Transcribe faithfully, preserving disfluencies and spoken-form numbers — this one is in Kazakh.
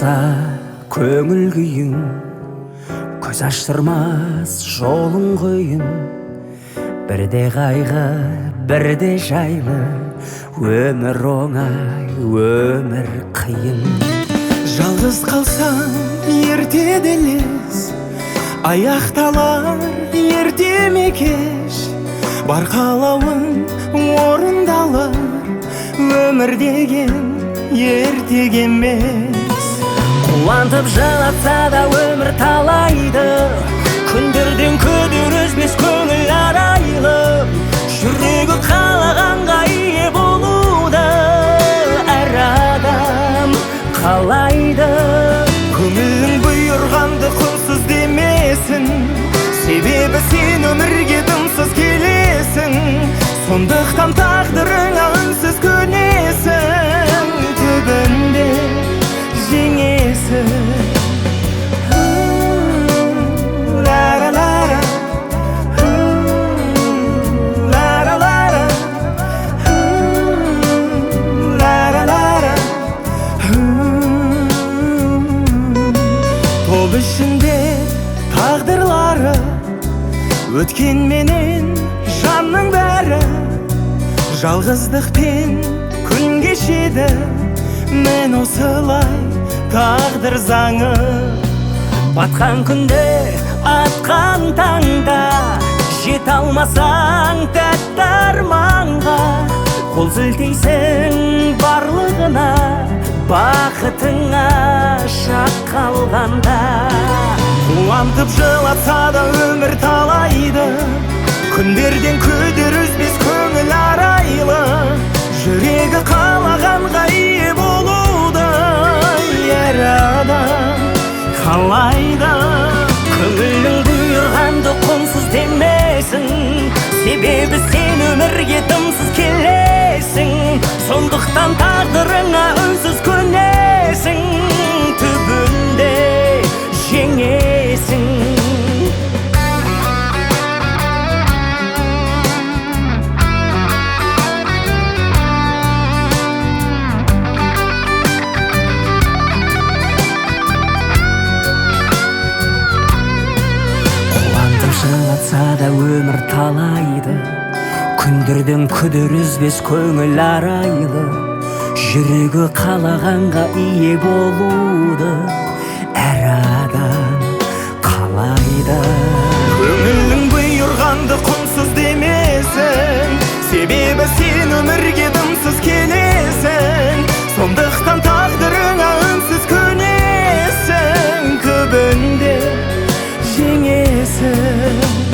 болса көңіл күйің, көз аштырмас жолың қиын. Бірде қайғы, бірде жайлы, өмір оңай, өмір қиын. Жалғыз қалсаң ертеделес, аяқталар ерте ме кеш. Бар қалауың орындалар, өмір деген ертеге емес. Қуантып жылатса да өмір талайды, күндерден күдер үзбес көңіл арайлы. Жүрегі қалағанға ие болуды әр адам қалайды. Көңілің бұйырғанды құнсыз демесін, себебі сен өмірге дымсыз келесің. Сондықтан тағдырыңа үнсіз көнесің, түбінде жеңесің. Топ ішінде тағдырлары, өткен менен жанның бәрі. Жалғыздықпен күн кешеді, мен осылай тағдыр заңы. Батқан күнде, атқан таңда, жете алмасаң тәтті арманға. Қол сілтейсің барлығына, бақытыңа шақ қалғанда. Қуантып жылатса да өмір талайды, күндерден күдер үзбес көңіл арайлы. Жүрегі қалағанға ие болуды әр адам қалайды. Көңілің бұйырғанды құнсыз демесін, себебі сен өмірге дымсыз келесің. Сондықтан тағдырыңа үнсіз көнесің, түбінде жеңесің. Жылатса да өмір талайды, күндерден күдер үзбес көңіл арайлы. Жүрегі қалағанға ие болуды әр адам қалайды. Көңілің бұйырғанды құнсыз демесін, себебі сен өмірге дымсыз келесің. Сондықтан тағдырыңа үнсіз көнесің, күбінде жеңесің.